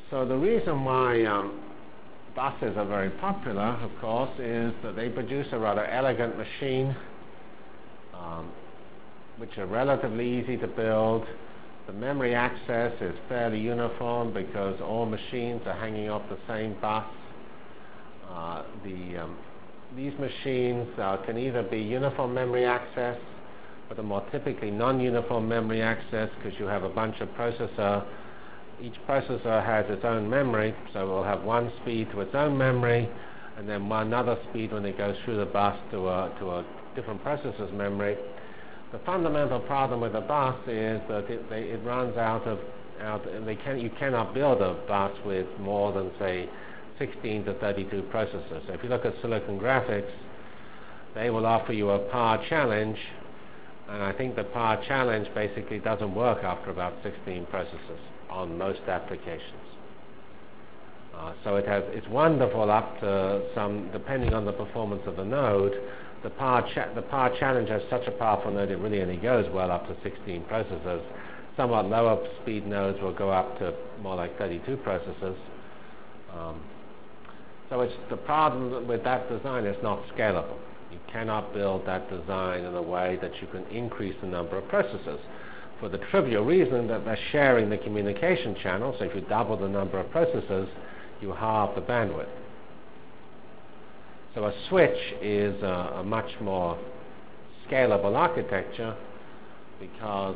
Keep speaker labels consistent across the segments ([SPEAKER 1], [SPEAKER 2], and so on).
[SPEAKER 1] So the reason why buses are very popular, of course, is that they produce a rather elegant machine, which are relatively easy to build. The memory access is fairly uniform because all machines are hanging off the same bus. These machines can either be uniform memory access, but are more typically non-uniform memory access because you have a bunch of processor. Each processor has its own memory, so it will have one speed to its own memory, and then one other speed when it goes through the bus to a different processor's memory. The fundamental problem with a bus is that it runs you cannot build a bus with more than, say, 16 to 32 processors. So if you look at Silicon Graphics, they will offer you a power challenge, and I think the power challenge basically doesn't work after about 16 processors on most applications. So it's wonderful up to some, depending on the performance of the node. The power challenge has such a powerful node, it really only goes well up to 16 processors. Somewhat lower speed nodes will go up to more like 32 processors. So the problem with that design is not scalable. You cannot build that design in a way that you can increase the number of processors, for the trivial reason that they're sharing the communication channel. So if you double the number of processors, you halve the bandwidth. So a switch is a much more scalable architecture because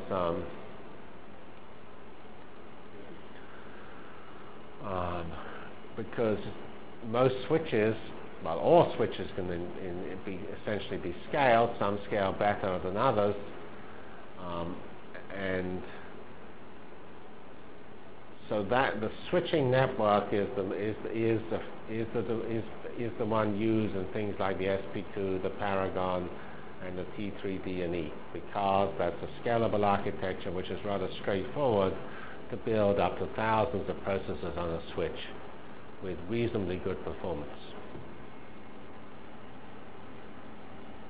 [SPEAKER 1] most switches, well, all switches can essentially be scaled. Some scale better than others, and so that the switching network is the one used in things like the SP2, the Paragon, and the T3D&E, because that's a scalable architecture which is rather straightforward to build up to thousands of processors on a switch with reasonably good performance.